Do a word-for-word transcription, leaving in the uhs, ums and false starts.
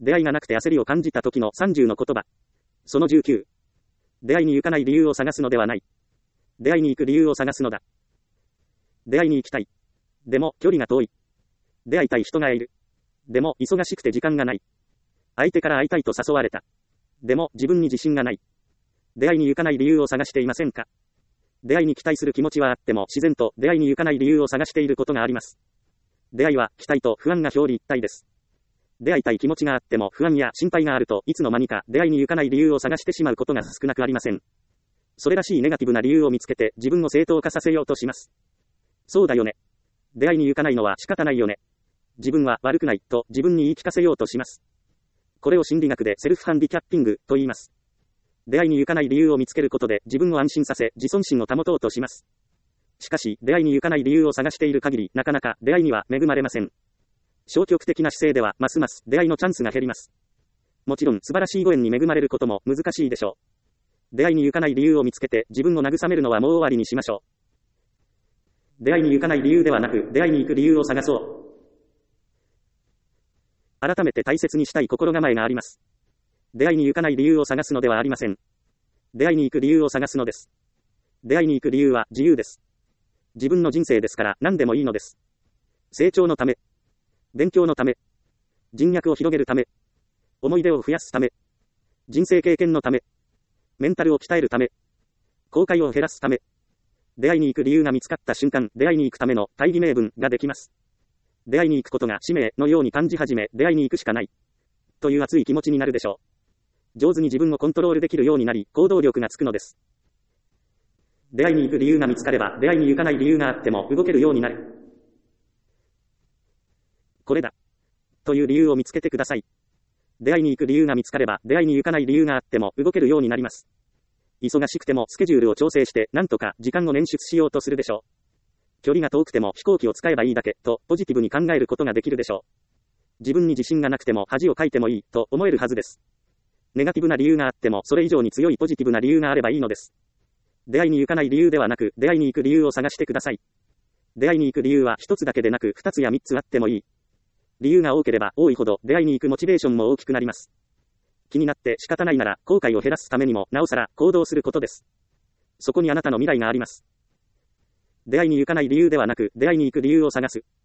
出会いがなくて焦りを感じた時のさんじゅうの言葉。そのじゅうきゅう。出会いに行かない理由を探すのではない。出会いに行く理由を探すのだ。出会いに行きたい。でも、距離が遠い。出会いたい人がいる。でも、忙しくて時間がない。相手から会いたいと誘われた。でも、自分に自信がない。出会いに行かない理由を探していませんか？出会いに期待する気持ちはあっても、自然と出会いに行かない理由を探していることがあります。出会いは、期待と不安が表裏一体です。出会いたい気持ちがあっても不安や心配があるといつの間にか出会いに行かない理由を探してしまうことが少なくありません。それらしいネガティブな理由を見つけて自分を正当化させようとします。そうだよね。出会いに行かないのは仕方ないよね。自分は悪くないと自分に言い聞かせようとします。これを心理学でセルフハンディキャッピングと言います。出会いに行かない理由を見つけることで自分を安心させ自尊心を保とうとします。しかし出会いに行かない理由を探している限りなかなか出会いには恵まれません。消極的な姿勢ではますます出会いのチャンスが減ります。もちろん素晴らしいご縁に恵まれることも難しいでしょう。出会いに行かない理由を見つけて自分を慰めるのはもう終わりにしましょう。出会いに行かない理由ではなく出会いに行く理由を探そう。改めて大切にしたい心構えがあります。出会いに行かない理由を探すのではありません。出会いに行く理由を探すのです。出会いに行く理由は自由です。自分の人生ですから何でもいいのです。成長のため、勉強のため、人脈を広げるため、思い出を増やすため、人生経験のため、メンタルを鍛えるため、後悔を減らすため、出会いに行く理由が見つかった瞬間、出会いに行くための大義名分ができます。出会いに行くことが使命のように感じ始め、出会いに行くしかない。という熱い気持ちになるでしょう。上手に自分をコントロールできるようになり、行動力がつくのです。出会いに行く理由が見つかれば、出会いに行かない理由があっても動けるようになる。これだ。という理由を見つけてください。出会いに行く理由が見つかれば、出会いに行かない理由があっても動けるようになります。忙しくてもスケジュールを調整して、なんとか時間を捻出しようとするでしょう。距離が遠くても飛行機を使えばいいだけ、とポジティブに考えることができるでしょう。自分に自信がなくても恥をかいてもいい、と思えるはずです。ネガティブな理由があっても、それ以上に強いポジティブな理由があればいいのです。出会いに行かない理由ではなく、出会いに行く理由を探してください。出会いに行く理由は一つだけでなく二つや三つあってもいい。理由が多ければ多いほど出会いに行くモチベーションも大きくなります。気になって仕方ないなら後悔を減らすためにもなおさら行動することです。そこにあなたの未来があります。出会いに行かない理由ではなく出会いに行く理由を探す。